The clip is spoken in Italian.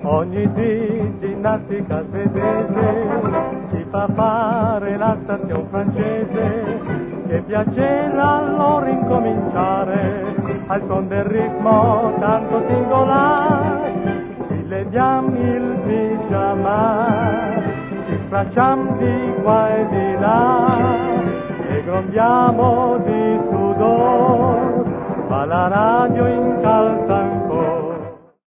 Ogni dì ginnastica svedese si fa fare la stazione francese, che piaceva allora incominciare al son del ritmo tanto singolare. Ci leviamo il pigiama, ci stracciamo di qua e di là e grondiamo di sudor, ma la radio